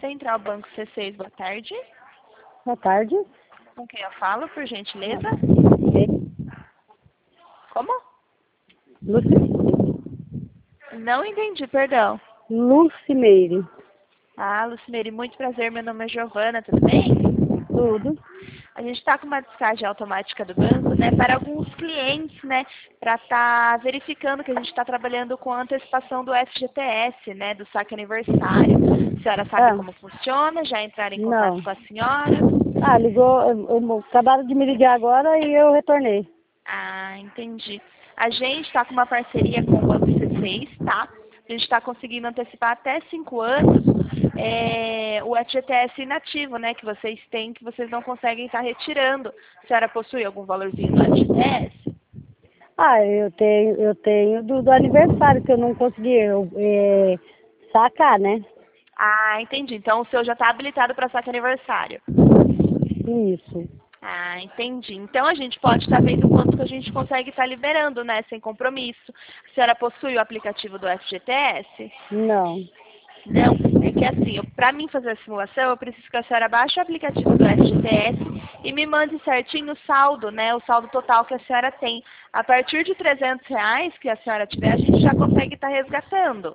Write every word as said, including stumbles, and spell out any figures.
Central Banco C seis, boa tarde. Boa tarde. Com quem eu falo, por gentileza? Como? Lucimeire. Não entendi, perdão. Lucimeire. Ah, Lucimeire, muito prazer, meu nome é Giovana, tudo bem? Tudo. A gente está com uma descagem automática do banco, né, para alguns clientes, né, para estar tá verificando que a gente está trabalhando com a antecipação do F G T S, né, do saque aniversário. A senhora sabe Ah, como funciona? Já entraram em contato não. com a senhora? Ah, ligou, eu- eu- acabaram de me ligar agora e eu retornei. Ah, entendi. A gente está com uma parceria com o Banco C seis, tá? A gente está conseguindo antecipar até cinco anos é, o F G T S inativo, né? Que vocês têm, que vocês não conseguem estar retirando. A senhora possui algum valorzinho do F G T S? Ah, eu tenho, eu tenho do, do aniversário que eu não consegui eu, é, sacar, né? Ah, entendi. Então o seu já está habilitado para saque aniversário. Isso. Ah, entendi. Então a gente pode estar vendo quanto que a gente consegue estar liberando, né? Sem compromisso. A senhora possui o aplicativo do F G T S? Não. Não, é que assim, para mim fazer a simulação, eu preciso que a senhora baixe o aplicativo do F G T S e me mande certinho o saldo, né? O saldo total que a senhora tem. A partir de trezentos reais que a senhora tiver, a gente já consegue estar resgatando.